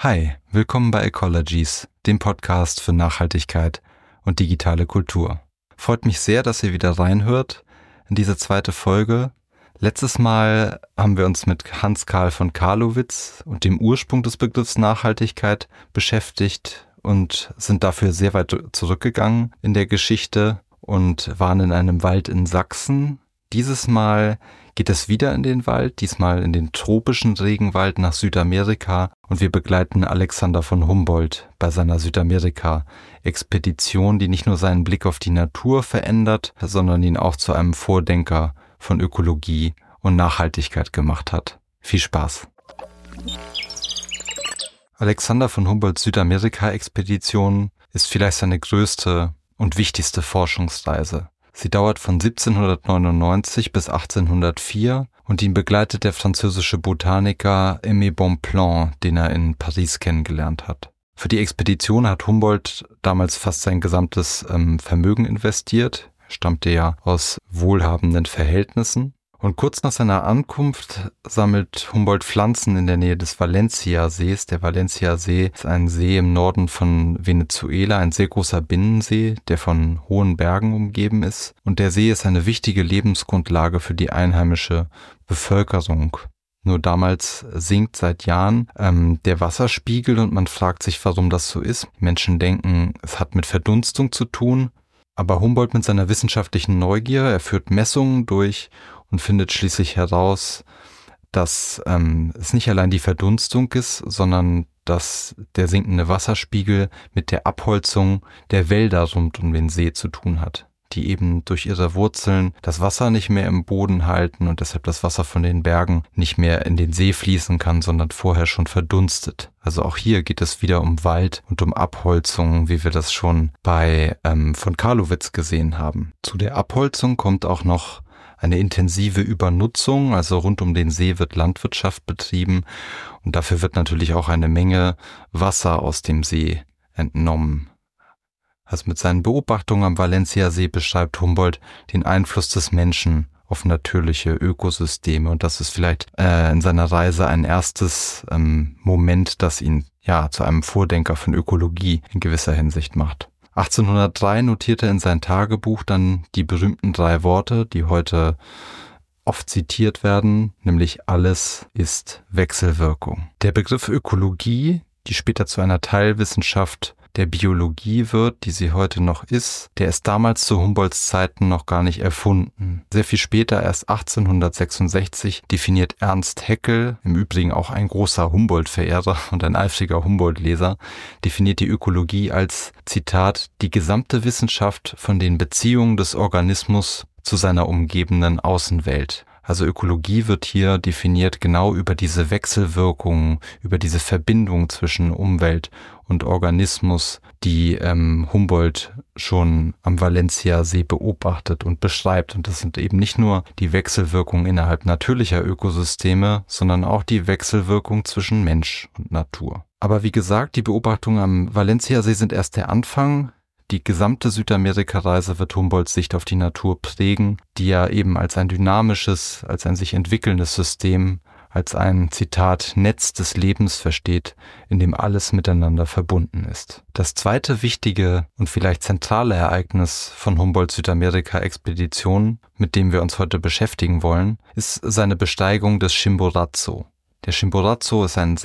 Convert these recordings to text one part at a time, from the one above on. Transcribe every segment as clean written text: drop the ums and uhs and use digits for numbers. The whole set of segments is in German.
Hi, willkommen bei Ecologies, dem Podcast für Nachhaltigkeit und digitale Kultur. Freut mich sehr, dass ihr wieder reinhört in diese zweite Folge. Letztes Mal haben wir uns mit Hans-Karl von Carlowitz und dem Ursprung des Begriffs Nachhaltigkeit beschäftigt und sind dafür sehr weit zurückgegangen in der Geschichte und waren in einem Wald in Sachsen. Dieses Mal geht es wieder in den Wald, diesmal in den tropischen Regenwald nach Südamerika, und wir begleiten Alexander von Humboldt bei seiner Südamerika-Expedition, die nicht nur seinen Blick auf die Natur verändert, sondern ihn auch zu einem Vordenker von Ökologie und Nachhaltigkeit gemacht hat. Viel Spaß! Alexander von Humboldts Südamerika-Expedition ist vielleicht seine größte und wichtigste Forschungsreise. Sie dauert von 1799 bis 1804 und ihn begleitet der französische Botaniker Aimé Bonpland, den er in Paris kennengelernt hat. Für die Expedition hat Humboldt damals fast sein gesamtes Vermögen investiert. Er stammte ja aus wohlhabenden Verhältnissen. Und kurz nach seiner Ankunft sammelt Humboldt Pflanzen in der Nähe des Valencia-Sees. Der Valencia-See ist ein See im Norden von Venezuela, ein sehr großer Binnensee, der von hohen Bergen umgeben ist. Und der See ist eine wichtige Lebensgrundlage für die einheimische Bevölkerung. Nur damals sinkt seit Jahren der Wasserspiegel und man fragt sich, warum das so ist. Menschen denken, es hat mit Verdunstung zu tun. Aber Humboldt mit seiner wissenschaftlichen Neugier, er führt Messungen durch und findet schließlich heraus, dass es nicht allein die Verdunstung ist, sondern dass der sinkende Wasserspiegel mit der Abholzung der Wälder rund um den See zu tun hat, die eben durch ihre Wurzeln das Wasser nicht mehr im Boden halten und deshalb das Wasser von den Bergen nicht mehr in den See fließen kann, sondern vorher schon verdunstet. Also auch hier geht es wieder um Wald und um Abholzung, wie wir das schon bei von Carlowitz gesehen haben. Zu der Abholzung kommt auch noch eine intensive Übernutzung, also rund um den See wird Landwirtschaft betrieben und dafür wird natürlich auch eine Menge Wasser aus dem See entnommen. Also mit seinen Beobachtungen am Valencia-See beschreibt Humboldt den Einfluss des Menschen auf natürliche Ökosysteme und das ist vielleicht in seiner Reise ein erstes Moment, das ihn ja zu einem Vordenker von Ökologie in gewisser Hinsicht macht. 1803 notierte er in sein Tagebuch dann die berühmten 3 Worte, die heute oft zitiert werden, nämlich alles ist Wechselwirkung. Der Begriff Ökologie, die später zu einer Teilwissenschaft der Biologie wird, die sie heute noch ist, der ist damals zu Humboldts Zeiten noch gar nicht erfunden. Sehr viel später, erst 1866, definiert Ernst Haeckel, im Übrigen auch ein großer Humboldt-Verehrer und ein eifriger Humboldt-Leser, definiert die Ökologie als, Zitat, die gesamte Wissenschaft von den Beziehungen des Organismus zu seiner umgebenden Außenwelt. Also Ökologie wird hier definiert genau über diese Wechselwirkungen, über diese Verbindung zwischen Umwelt und Organismus, die Humboldt schon am Valencia-See beobachtet und beschreibt. Und das sind eben nicht nur die Wechselwirkungen innerhalb natürlicher Ökosysteme, sondern auch die Wechselwirkung zwischen Mensch und Natur. Aber wie gesagt, die Beobachtungen am Valencia-See sind erst der Anfang. Die gesamte Südamerika-Reise wird Humboldts Sicht auf die Natur prägen, die er eben als ein dynamisches, als ein sich entwickelndes System, als ein, Zitat, Netz des Lebens versteht, in dem alles miteinander verbunden ist. Das zweite wichtige und vielleicht zentrale Ereignis von Humboldts Südamerika-Expedition, mit dem wir uns heute beschäftigen wollen, ist seine Besteigung des Chimborazo. Der Chimborazo ist ein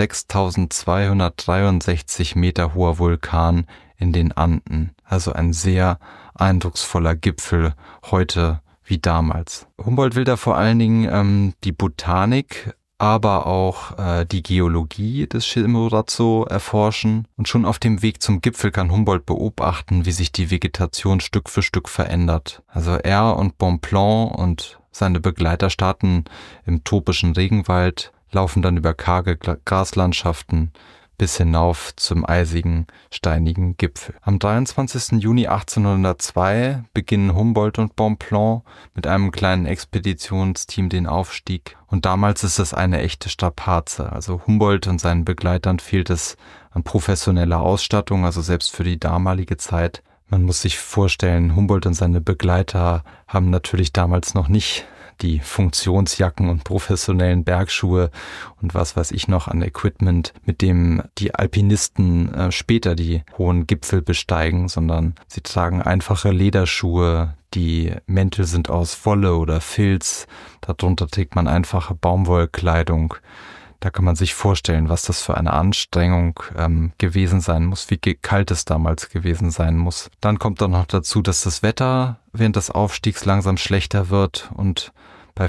6263 Meter hoher Vulkan in den Anden, also ein sehr eindrucksvoller Gipfel heute wie damals. Humboldt will da vor allen Dingen die Botanik, aber auch die Geologie des Chimborazo erforschen und schon auf dem Weg zum Gipfel kann Humboldt beobachten, wie sich die Vegetation Stück für Stück verändert. Also er und Bonpland und seine Begleiter starten im tropischen Regenwald, laufen dann über karge Graslandschaften bis hinauf zum eisigen, steinigen Gipfel. Am 23. Juni 1802 beginnen Humboldt und Bonpland mit einem kleinen Expeditionsteam den Aufstieg. Und damals ist es eine echte Strapaze. Also Humboldt und seinen Begleitern fehlt es an professioneller Ausstattung, also selbst für die damalige Zeit. Man muss sich vorstellen, Humboldt und seine Begleiter haben natürlich damals noch nicht die Funktionsjacken und professionellen Bergschuhe und was weiß ich noch an Equipment, mit dem die Alpinisten später die hohen Gipfel besteigen, sondern sie tragen einfache Lederschuhe, die Mäntel sind aus Wolle oder Filz, darunter trägt man einfache Baumwollkleidung. Da kann man sich vorstellen, was das für eine Anstrengung gewesen sein muss, wie kalt es damals gewesen sein muss. Dann kommt dann noch dazu, dass das Wetter während des Aufstiegs langsam schlechter wird und bei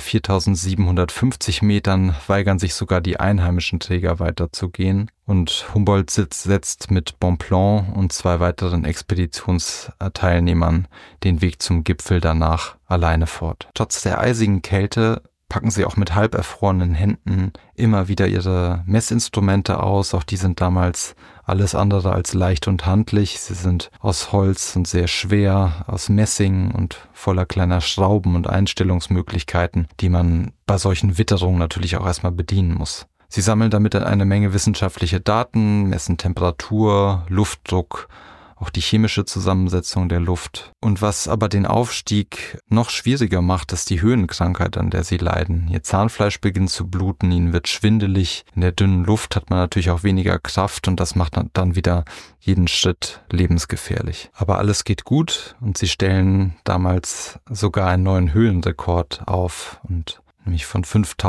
4.750 Metern weigern sich sogar die einheimischen Träger weiterzugehen. Und Humboldt setzt mit Bonpland und 2 weiteren Expeditionsteilnehmern den Weg zum Gipfel danach alleine fort. Trotz der eisigen Kälte packen sie auch mit halb erfrorenen Händen immer wieder ihre Messinstrumente aus. Auch die sind damals alles andere als leicht und handlich. Sie sind aus Holz und sehr schwer, aus Messing und voller kleiner Schrauben und Einstellungsmöglichkeiten, die man bei solchen Witterungen natürlich auch erstmal bedienen muss. Sie sammeln damit eine Menge wissenschaftliche Daten, messen Temperatur, Luftdruck, auch die chemische Zusammensetzung der Luft. Und was aber den Aufstieg noch schwieriger macht, ist die Höhenkrankheit, an der sie leiden. Ihr Zahnfleisch beginnt zu bluten, ihnen wird schwindelig. In der dünnen Luft hat man natürlich auch weniger Kraft und das macht dann wieder jeden Schritt lebensgefährlich. Aber alles geht gut und sie stellen damals sogar einen neuen Höhenrekord auf, und nämlich von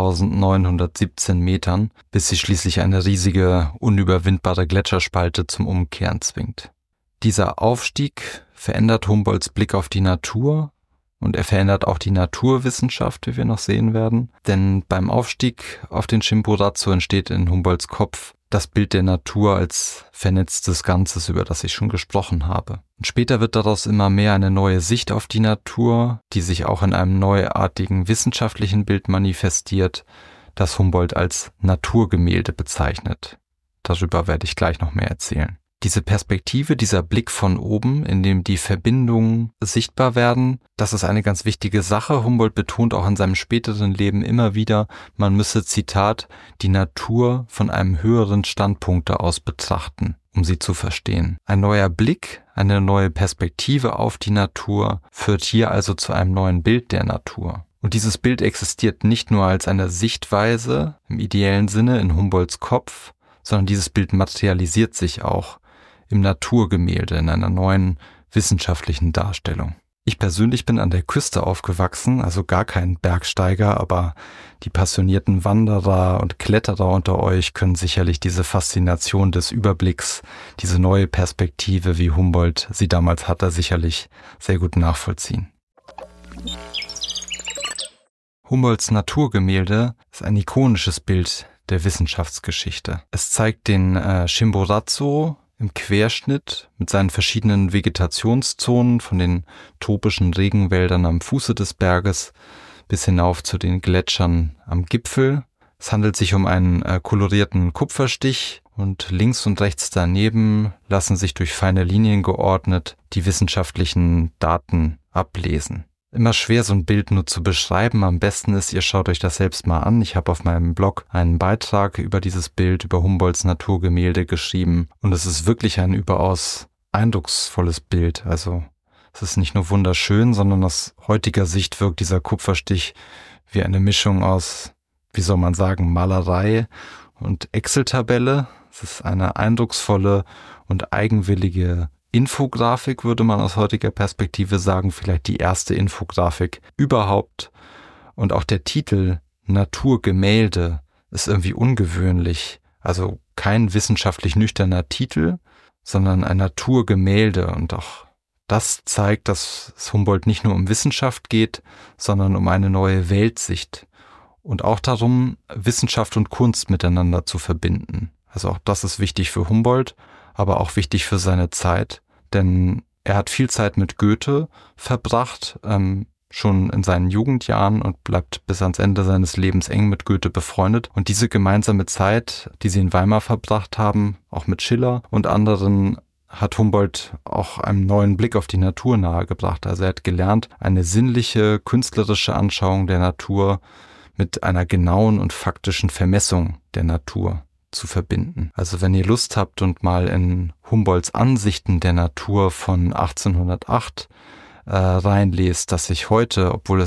5.917 Metern, bis sie schließlich eine riesige, unüberwindbare Gletscherspalte zum Umkehren zwingt. Dieser Aufstieg verändert Humboldts Blick auf die Natur und er verändert auch die Naturwissenschaft, wie wir noch sehen werden. Denn beim Aufstieg auf den Chimborazo entsteht in Humboldts Kopf das Bild der Natur als vernetztes Ganzes, über das ich schon gesprochen habe. Und später wird daraus immer mehr eine neue Sicht auf die Natur, die sich auch in einem neuartigen wissenschaftlichen Bild manifestiert, das Humboldt als Naturgemälde bezeichnet. Darüber werde ich gleich noch mehr erzählen. Diese Perspektive, dieser Blick von oben, in dem die Verbindungen sichtbar werden, das ist eine ganz wichtige Sache. Humboldt betont auch in seinem späteren Leben immer wieder, man müsse, Zitat, die Natur von einem höheren Standpunkt aus betrachten, um sie zu verstehen. Ein neuer Blick, eine neue Perspektive auf die Natur führt hier also zu einem neuen Bild der Natur. Und dieses Bild existiert nicht nur als eine Sichtweise im ideellen Sinne in Humboldts Kopf, sondern dieses Bild materialisiert sich auch im Naturgemälde, in einer neuen wissenschaftlichen Darstellung. Ich persönlich bin an der Küste aufgewachsen, also gar kein Bergsteiger, aber die passionierten Wanderer und Kletterer unter euch können sicherlich diese Faszination des Überblicks, diese neue Perspektive, wie Humboldt sie damals hatte, sicherlich sehr gut nachvollziehen. Humboldts Naturgemälde ist ein ikonisches Bild der Wissenschaftsgeschichte. Es zeigt den Chimborazo im Querschnitt mit seinen verschiedenen Vegetationszonen von den tropischen Regenwäldern am Fuße des Berges bis hinauf zu den Gletschern am Gipfel. Es handelt sich um einen kolorierten Kupferstich und links und rechts daneben lassen sich durch feine Linien geordnet die wissenschaftlichen Daten ablesen. Immer schwer, so ein Bild nur zu beschreiben. Am besten ist, ihr schaut euch das selbst mal an. Ich habe auf meinem Blog einen Beitrag über dieses Bild, über Humboldts Naturgemälde geschrieben. Und es ist wirklich ein überaus eindrucksvolles Bild. Also es ist nicht nur wunderschön, sondern aus heutiger Sicht wirkt dieser Kupferstich wie eine Mischung aus, wie soll man sagen, Malerei und Excel-Tabelle. Es ist eine eindrucksvolle und eigenwillige Infografik, würde man aus heutiger Perspektive sagen, vielleicht die erste Infografik überhaupt. Und auch der Titel Naturgemälde ist irgendwie ungewöhnlich. Also kein wissenschaftlich nüchterner Titel, sondern ein Naturgemälde. Und auch das zeigt, dass es Humboldt nicht nur um Wissenschaft geht, sondern um eine neue Weltsicht. Und auch darum, Wissenschaft und Kunst miteinander zu verbinden. Also auch das ist wichtig für Humboldt, aber auch wichtig für seine Zeit, denn er hat viel Zeit mit Goethe verbracht, schon in seinen Jugendjahren, und bleibt bis ans Ende seines Lebens eng mit Goethe befreundet. Und diese gemeinsame Zeit, die sie in Weimar verbracht haben, auch mit Schiller und anderen, hat Humboldt auch einen neuen Blick auf die Natur nahegebracht. Also er hat gelernt, eine sinnliche, künstlerische Anschauung der Natur mit einer genauen und faktischen Vermessung der Natur zu verbinden. Also wenn ihr Lust habt und mal in Humboldts Ansichten der Natur von 1808 reinlest, dass sich heute, obwohl es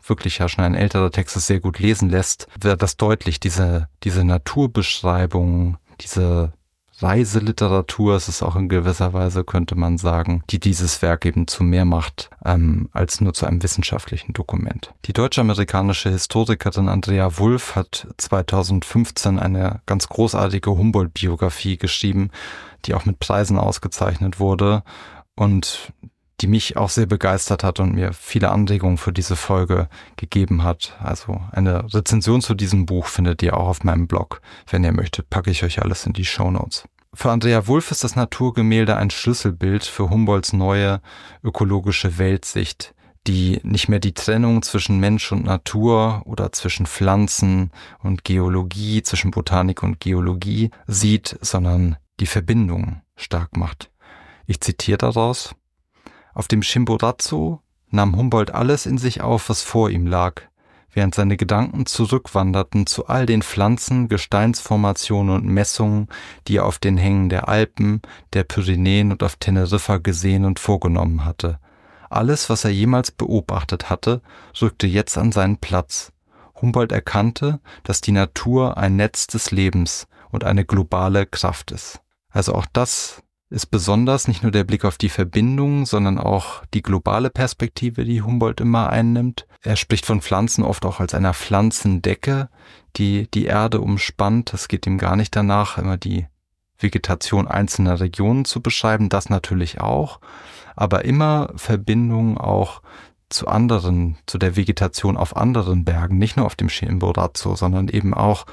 wirklich ja schon ein älterer Text ist, sehr gut lesen lässt, wird das deutlich, diese Naturbeschreibung, diese Reiseliteratur, es ist auch in gewisser Weise, könnte man sagen, die dieses Werk eben zu mehr macht, als nur zu einem wissenschaftlichen Dokument. Die deutsch-amerikanische Historikerin Andrea Wulf hat 2015 eine ganz großartige Humboldt-Biografie geschrieben, die auch mit Preisen ausgezeichnet wurde und die mich auch sehr begeistert hat und mir viele Anregungen für diese Folge gegeben hat. Also eine Rezension zu diesem Buch findet ihr auch auf meinem Blog. Wenn ihr möchtet, packe ich euch alles in die Shownotes. Für Andrea Wulf ist das Naturgemälde ein Schlüsselbild für Humboldts neue ökologische Weltsicht, die nicht mehr die Trennung zwischen Mensch und Natur oder zwischen Pflanzen und Geologie, zwischen Botanik und Geologie sieht, sondern die Verbindung stark macht. Ich zitiere daraus: Auf dem Chimborazo nahm Humboldt alles in sich auf, was vor ihm lag, während seine Gedanken zurückwanderten zu all den Pflanzen, Gesteinsformationen und Messungen, die er auf den Hängen der Alpen, der Pyrenäen und auf Teneriffa gesehen und vorgenommen hatte. Alles, was er jemals beobachtet hatte, rückte jetzt an seinen Platz. Humboldt erkannte, dass die Natur ein Netz des Lebens und eine globale Kraft ist. Also auch das ist besonders nicht nur der Blick auf die Verbindung, sondern auch die globale Perspektive, die Humboldt immer einnimmt. Er spricht von Pflanzen oft auch als einer Pflanzendecke, die die Erde umspannt. Es geht ihm gar nicht danach, immer die Vegetation einzelner Regionen zu beschreiben, das natürlich auch, aber immer Verbindung auch zu anderen, zu der Vegetation auf anderen Bergen, nicht nur auf dem Chimborazo, sondern eben auch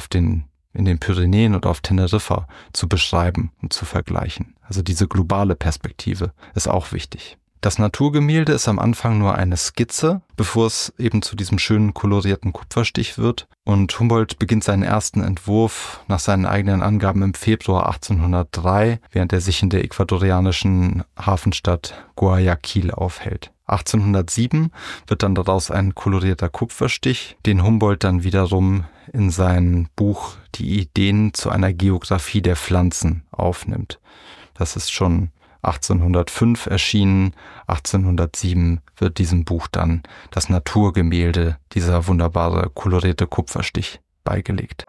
in den Pyrenäen oder auf Teneriffa zu beschreiben und zu vergleichen. Also diese globale Perspektive ist auch wichtig. Das Naturgemälde ist am Anfang nur eine Skizze, bevor es eben zu diesem schönen kolorierten Kupferstich wird. Und Humboldt beginnt seinen ersten Entwurf nach seinen eigenen Angaben im Februar 1803, während er sich in der ecuadorianischen Hafenstadt Guayaquil aufhält. 1807 wird dann daraus ein kolorierter Kupferstich, den Humboldt dann wiederum in sein Buch Die Ideen zu einer Geographie der Pflanzen aufnimmt. Das ist schon 1805 erschienen, 1807 wird diesem Buch dann das Naturgemälde, dieser wunderbare kolorierte Kupferstich, beigelegt.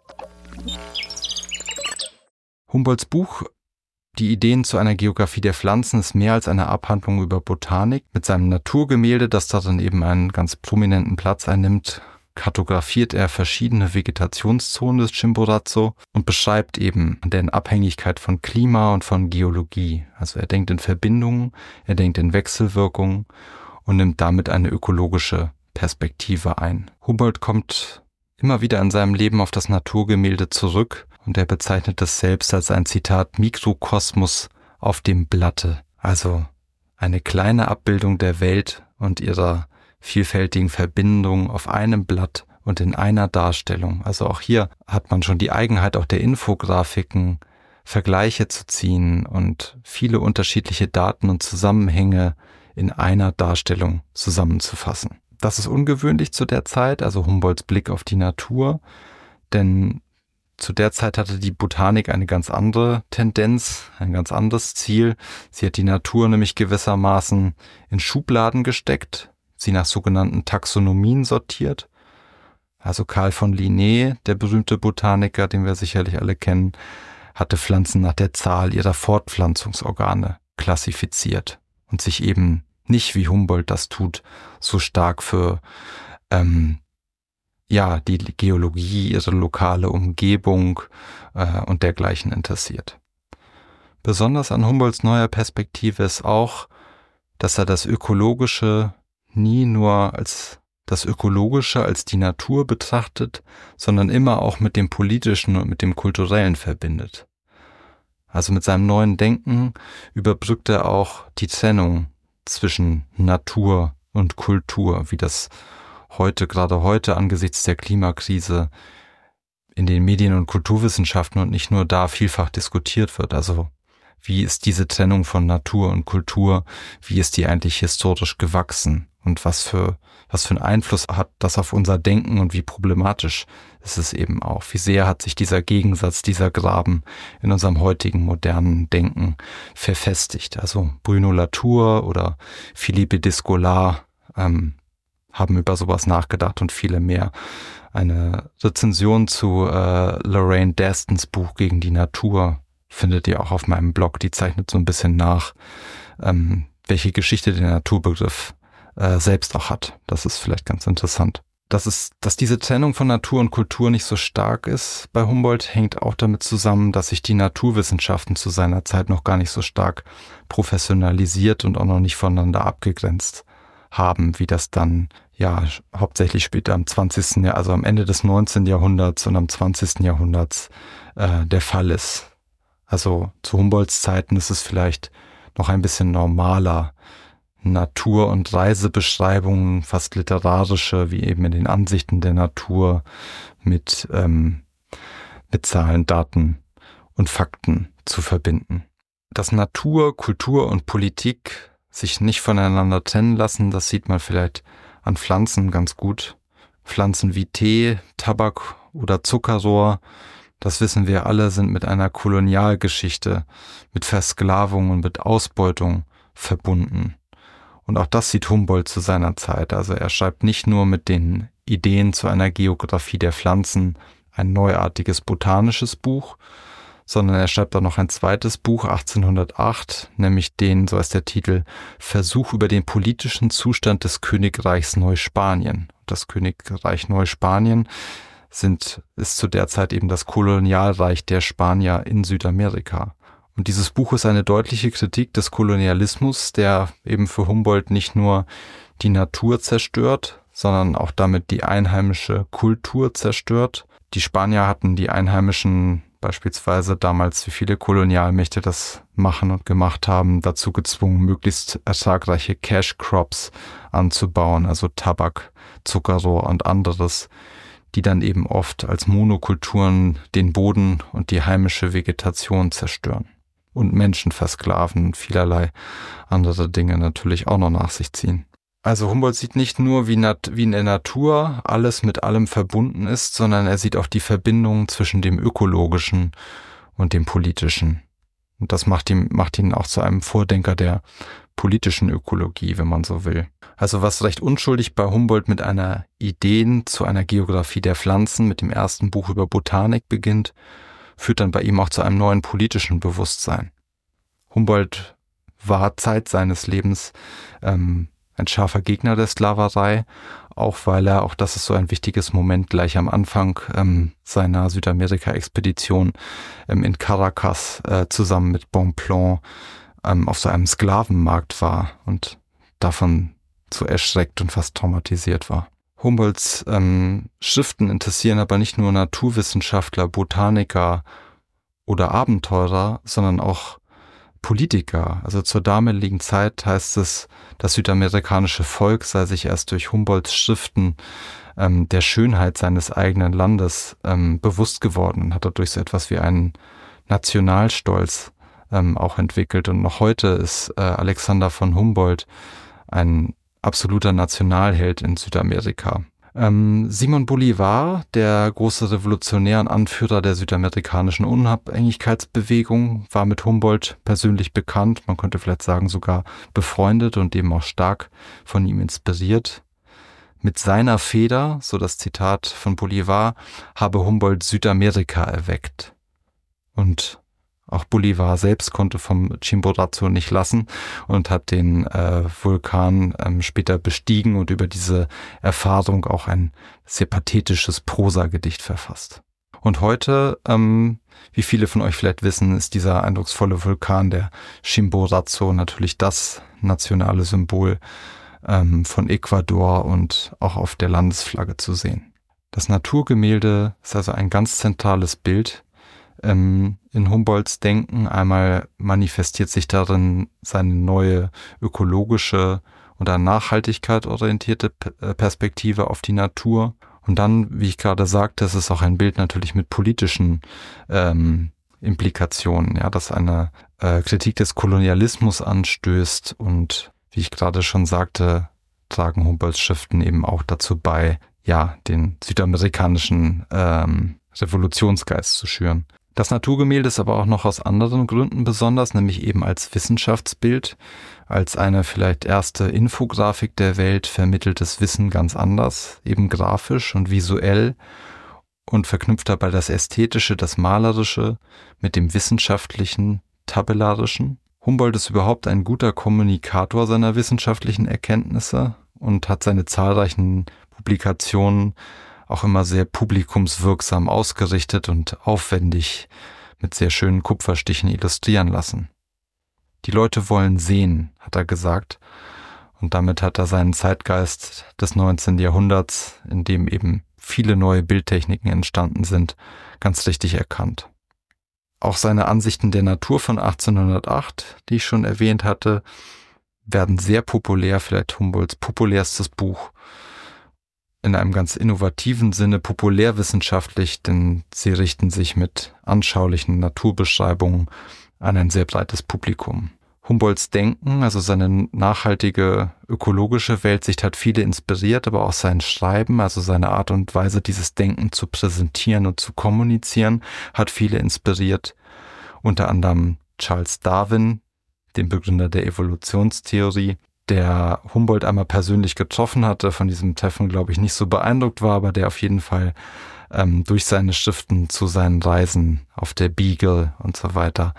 Humboldts Buch Die Ideen zu einer Geographie der Pflanzen ist mehr als eine Abhandlung über Botanik. Mit seinem Naturgemälde, das darin eben einen ganz prominenten Platz einnimmt, kartografiert er verschiedene Vegetationszonen des Chimborazo und beschreibt eben deren Abhängigkeit von Klima und von Geologie. Also er denkt in Verbindungen, er denkt in Wechselwirkungen und nimmt damit eine ökologische Perspektive ein. Humboldt kommt immer wieder in seinem Leben auf das Naturgemälde zurück und er bezeichnet es selbst als ein Zitat Mikrokosmos auf dem Blatte. Also eine kleine Abbildung der Welt und ihrer vielfältigen Verbindungen auf einem Blatt und in einer Darstellung. Also auch hier hat man schon die Eigenheit auch der Infografiken, Vergleiche zu ziehen und viele unterschiedliche Daten und Zusammenhänge in einer Darstellung zusammenzufassen. Das ist ungewöhnlich zu der Zeit, also Humboldts Blick auf die Natur, denn zu der Zeit hatte die Botanik eine ganz andere Tendenz, ein ganz anderes Ziel. Sie hat die Natur nämlich gewissermaßen in Schubladen gesteckt, sie nach sogenannten Taxonomien sortiert. Also Carl von Linné, der berühmte Botaniker, den wir sicherlich alle kennen, hatte Pflanzen nach der Zahl ihrer Fortpflanzungsorgane klassifiziert und sich eben nicht, wie Humboldt das tut, so stark für die Geologie, ihre lokale Umgebung und dergleichen interessiert. Besonders an Humboldts neuer Perspektive ist auch, dass er das Ökologische nie nur als das Ökologische, als die Natur betrachtet, sondern immer auch mit dem Politischen und mit dem Kulturellen verbindet. Also mit seinem neuen Denken überbrückt er auch die Trennung zwischen Natur und Kultur, wie das gerade heute angesichts der Klimakrise in den Medien- und Kulturwissenschaften und nicht nur da vielfach diskutiert wird. Also wie ist diese Trennung von Natur und Kultur, wie ist die eigentlich historisch gewachsen und was für einen Einfluss hat das auf unser Denken und wie problematisch ist es eben auch. Wie sehr hat sich dieser Gegensatz, dieser Graben in unserem heutigen modernen Denken verfestigt. Also Bruno Latour oder Philippe Descola haben über sowas nachgedacht und viele mehr. Eine Rezension zu Lorraine Dastons Buch Gegen die Natur findet ihr auch auf meinem Blog. Die zeichnet so ein bisschen nach, welche Geschichte der Naturbegriff selbst auch hat. Das ist vielleicht ganz interessant. Dass diese Trennung von Natur und Kultur nicht so stark ist bei Humboldt, hängt auch damit zusammen, dass sich die Naturwissenschaften zu seiner Zeit noch gar nicht so stark professionalisiert und auch noch nicht voneinander abgegrenzt haben, wie das dann ja hauptsächlich später am 20. Jahr, also am Ende des 19. Jahrhunderts und am 20. Jahrhunderts der Fall ist. Also zu Humboldts Zeiten ist es vielleicht noch ein bisschen normaler, Natur- und Reisebeschreibungen, fast literarische, wie eben in den Ansichten der Natur, mit Zahlen, Daten und Fakten zu verbinden. Dass Natur, Kultur und Politik sich nicht voneinander trennen lassen, das sieht man vielleicht an Pflanzen ganz gut. Pflanzen wie Tee, Tabak oder Zuckerrohr, das wissen wir alle, sind mit einer Kolonialgeschichte, mit Versklavung und mit Ausbeutung verbunden. Und auch das sieht Humboldt zu seiner Zeit. Also er schreibt nicht nur mit den Ideen zu einer Geographie der Pflanzen ein neuartiges botanisches Buch, sondern er schreibt auch noch ein zweites Buch 1808, nämlich den, so heißt der Titel, Versuch über den politischen Zustand des Königreichs Neuspanien. Das Königreich Neuspanien ist zu der Zeit eben das Kolonialreich der Spanier in Südamerika. Und dieses Buch ist eine deutliche Kritik des Kolonialismus, der eben für Humboldt nicht nur die Natur zerstört, sondern auch damit die einheimische Kultur zerstört. Die Spanier hatten die Einheimischen beispielsweise damals, wie viele Kolonialmächte das machen und gemacht haben, dazu gezwungen, möglichst ertragreiche Cash Crops anzubauen, also Tabak, Zuckerrohr und anderes, die dann eben oft als Monokulturen den Boden und die heimische Vegetation zerstören. Und Menschen versklaven und vielerlei andere Dinge natürlich auch noch nach sich ziehen. Also Humboldt sieht nicht nur, wie in der Natur alles mit allem verbunden ist, sondern er sieht auch die Verbindung zwischen dem Ökologischen und dem Politischen. Und das macht ihn auch zu einem Vordenker der politischen Ökologie, wenn man so will. Also was recht unschuldig bei Humboldt mit einer Idee zu einer Geographie der Pflanzen mit dem ersten Buch über Botanik beginnt, führt dann bei ihm auch zu einem neuen politischen Bewusstsein. Humboldt war Zeit seines Lebens ein scharfer Gegner der Sklaverei, auch weil er, auch das ist so ein wichtiges Moment, gleich am Anfang seiner Südamerika-Expedition in Caracas zusammen mit Bonpland auf so einem Sklavenmarkt war und davon so erschreckt und fast traumatisiert war. Humboldts Schriften interessieren aber nicht nur Naturwissenschaftler, Botaniker oder Abenteurer, sondern auch Politiker. Also zur damaligen Zeit heißt es, das südamerikanische Volk sei sich erst durch Humboldts Schriften der Schönheit seines eigenen Landes bewusst geworden und hat dadurch so etwas wie einen Nationalstolz auch entwickelt. Und noch heute ist Alexander von Humboldt ein absoluter Nationalheld in Südamerika. Simón Bolívar, der große Revolutionär und Anführer der südamerikanischen Unabhängigkeitsbewegung, war mit Humboldt persönlich bekannt, man könnte vielleicht sagen sogar befreundet und eben auch stark von ihm inspiriert. Mit seiner Feder, so das Zitat von Bolívar, habe Humboldt Südamerika erweckt. Und auch Bolívar selbst konnte vom Chimborazo nicht lassen und hat den Vulkan später bestiegen und über diese Erfahrung auch ein sehr pathetisches Prosagedicht verfasst. Und heute, wie viele von euch vielleicht wissen, ist dieser eindrucksvolle Vulkan, der Chimborazo, natürlich das nationale Symbol von Ecuador und auch auf der Landesflagge zu sehen. Das Naturgemälde ist also ein ganz zentrales Bild in Humboldts Denken. Einmal manifestiert sich darin seine neue ökologische und an Nachhaltigkeit orientierte Perspektive auf die Natur. Und dann, wie ich gerade sagte, es ist auch ein Bild natürlich mit politischen Implikationen, ja, das eine Kritik des Kolonialismus anstößt. Und wie ich gerade schon sagte, tragen Humboldts Schriften eben auch dazu bei, ja, den südamerikanischen Revolutionsgeist zu schüren. Das Naturgemälde ist aber auch noch aus anderen Gründen besonders, nämlich eben als Wissenschaftsbild, als eine vielleicht erste Infografik der Welt vermitteltes Wissen ganz anders, eben grafisch und visuell und verknüpft dabei das Ästhetische, das Malerische mit dem Wissenschaftlichen, Tabellarischen. Humboldt ist überhaupt ein guter Kommunikator seiner wissenschaftlichen Erkenntnisse und hat seine zahlreichen Publikationen auch immer sehr publikumswirksam ausgerichtet und aufwendig mit sehr schönen Kupferstichen illustrieren lassen. Die Leute wollen sehen, hat er gesagt, und damit hat er seinen Zeitgeist des 19. Jahrhunderts, in dem eben viele neue Bildtechniken entstanden sind, ganz richtig erkannt. Auch seine Ansichten der Natur von 1808, die ich schon erwähnt hatte, werden sehr populär, vielleicht Humboldts populärstes Buch, in einem ganz innovativen Sinne populärwissenschaftlich, denn sie richten sich mit anschaulichen Naturbeschreibungen an ein sehr breites Publikum. Humboldts Denken, also seine nachhaltige ökologische Weltsicht, hat viele inspiriert, aber auch sein Schreiben, also seine Art und Weise, dieses Denken zu präsentieren und zu kommunizieren, hat viele inspiriert. Unter anderem Charles Darwin, den Begründer der Evolutionstheorie, der Humboldt einmal persönlich getroffen hatte, von diesem Treffen, glaube ich, nicht so beeindruckt war, aber der auf jeden Fall durch seine Schriften zu seinen Reisen auf der Beagle und so weiter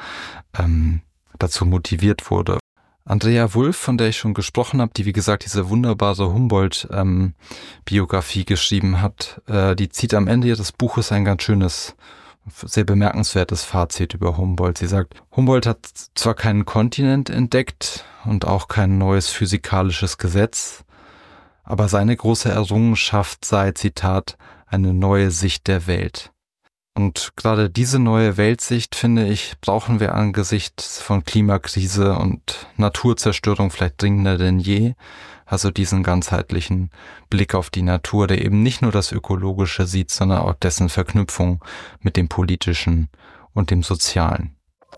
dazu motiviert wurde. Andrea Wulf, von der ich schon gesprochen habe, die wie gesagt diese wunderbare Humboldt-Biografie geschrieben hat, die zieht am Ende ihres Buches ein ganz schönes, sehr bemerkenswertes Fazit über Humboldt. Sie sagt, Humboldt hat zwar keinen Kontinent entdeckt und auch kein neues physikalisches Gesetz, aber seine große Errungenschaft sei, Zitat, eine neue Sicht der Welt. Und gerade diese neue Weltsicht, finde ich, brauchen wir angesichts von Klimakrise und Naturzerstörung vielleicht dringender denn je. Also diesen ganzheitlichen Blick auf die Natur, der eben nicht nur das Ökologische sieht, sondern auch dessen Verknüpfung mit dem Politischen und dem Sozialen.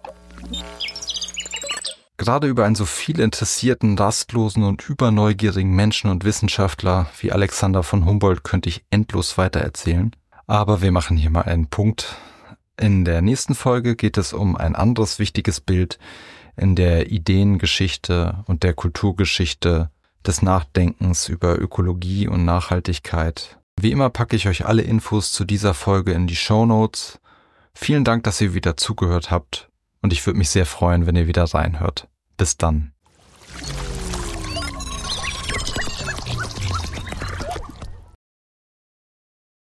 Gerade über einen so viel interessierten, rastlosen und überneugierigen Menschen und Wissenschaftler wie Alexander von Humboldt könnte ich endlos weitererzählen. Aber wir machen hier mal einen Punkt. In der nächsten Folge geht es um ein anderes wichtiges Bild in der Ideengeschichte und der Kulturgeschichte des Nachdenkens über Ökologie und Nachhaltigkeit. Wie immer packe ich euch alle Infos zu dieser Folge in die Shownotes. Vielen Dank, dass ihr wieder zugehört habt und ich würde mich sehr freuen, wenn ihr wieder reinhört. Bis dann.